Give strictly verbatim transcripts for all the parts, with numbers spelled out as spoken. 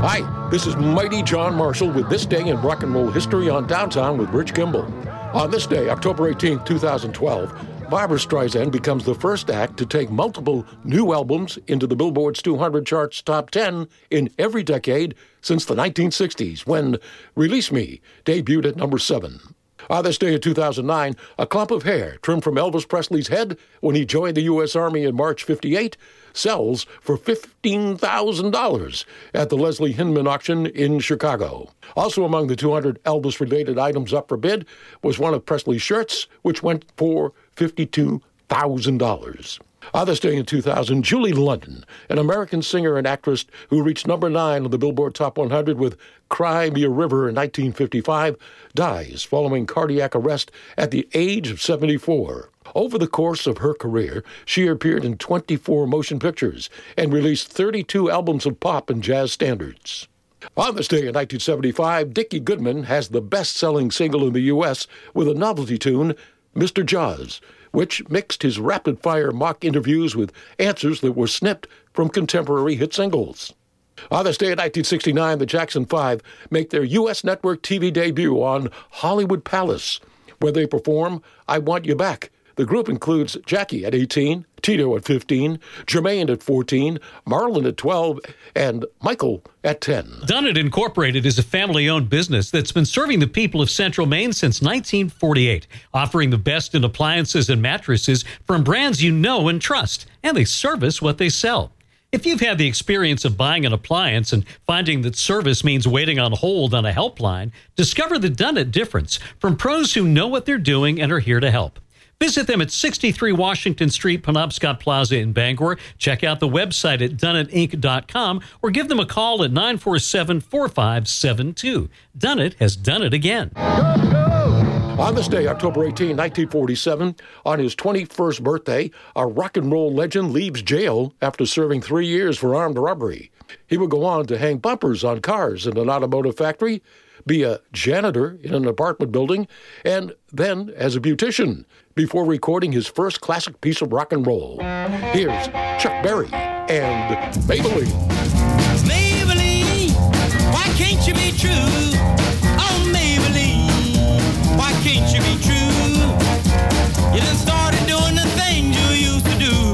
Hi, this is Mighty John Marshall with This Day in Rock and Roll History on Downtown with Rich Kimball. On this day, October eighteenth, twenty twelve, Barbra Streisand becomes the first act to take multiple new albums into the Billboard's two hundred charts top ten in every decade since the nineteen sixties, when Release Me debuted at number seven. On this day in two thousand nine, a clump of hair trimmed from Elvis Presley's head when he joined the U S Army in March fifty-eight sells for fifteen thousand dollars at the Leslie Hinman auction in Chicago. Also among the two hundred Elvis-related items up for bid was one of Presley's shirts, which went for fifty-two thousand dollars. On this day in two thousand, Julie London, an American singer and actress who reached number nine on the Billboard Top one hundred with Cry Me a River in nineteen fifty-five, dies following cardiac arrest at the age of seventy-four. Over the course of her career, she appeared in twenty-four motion pictures and released thirty-two albums of pop and jazz standards. On this day in nineteen seventy-five, Dickie Goodman has the best-selling single in the U S with a novelty tune, Mister Jaws, which mixed his rapid-fire mock interviews with answers that were snipped from contemporary hit singles. On this day in nineteen sixty-nine, the Jackson Five make their U S network T V debut on Hollywood Palace, where they perform I Want You Back. The group includes Jackie at eighteen, Tito at fifteen, Jermaine at fourteen, Marlon at twelve, and Michael at ten. Dunnett Incorporated is a family-owned business that's been serving the people of Central Maine since nineteen forty-eight, offering the best in appliances and mattresses from brands you know and trust, and they service what they sell. If you've had the experience of buying an appliance and finding that service means waiting on hold on a helpline, discover the Dunnett difference from pros who know what they're doing and are here to help. Visit them at sixty-three Washington Street, Penobscot Plaza in Bangor. Check out the website at dunnett inc dot com or give them a call at nine four seven, four five seven two. Dunnett has done it again. Go, go! On this day, October eighteenth, nineteen forty-seven, on his twenty-first birthday, a rock and roll legend leaves jail after serving three years for armed robbery. He would go on to hang bumpers on cars in an automotive factory, be a janitor in an apartment building, and then as a beautician, before recording his first classic piece of rock and roll. Here's Chuck Berry and Maybelline. Maybelline, why can't you be true? Oh, Maybelline, why can't you be true? You done started doing the things you used to do.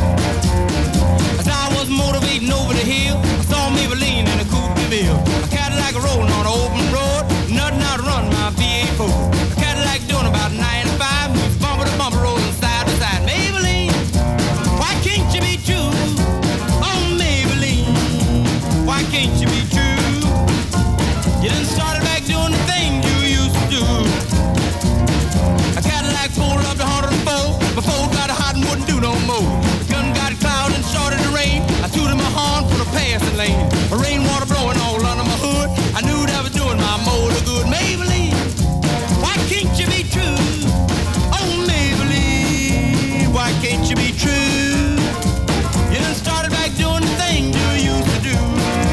As I was motivating over the hill, I saw Maybelline in a coupe de ville. A Cadillac rolling on an open road, nothing out to run my V eight four. A Cadillac doing about ninety-five, bumper to bumper rolling side to side. Maybelline, why can't you be true? Oh, Maybelline, why can't you be true? You done started back doing the thing you used to do. A Cadillac pulled up to one oh four, my Ford got hot and wouldn't do no more. The gun got cloud and started to rain. I tooted my horn for the passing lane. The rainwater blowing all under my hood. I knew that was doing my motor good. Maybelline, why can't you be true? Oh, Maybelline, why can't you be true? You done started back doing the thing you used to do.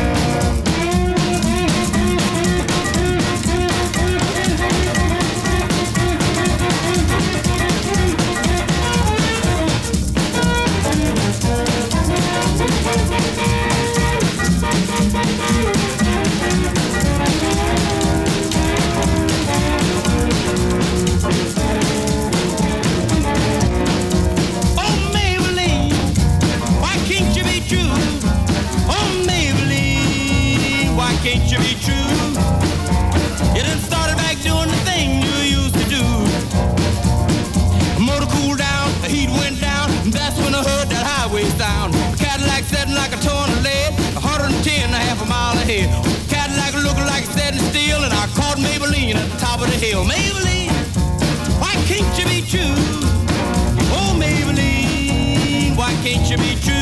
Can't you be true? You done started back doing the thing you used to do. The motor cooled down, the heat went down, and that's when I heard that highway sound. The Cadillac setting like a ton of lead, one hundred ten and a half a mile ahead. Cadillac looking like it's setting still, and I caught Maybelline at the top of the hill. Maybelline, why can't you be true? Oh, Maybelline, why can't you be true?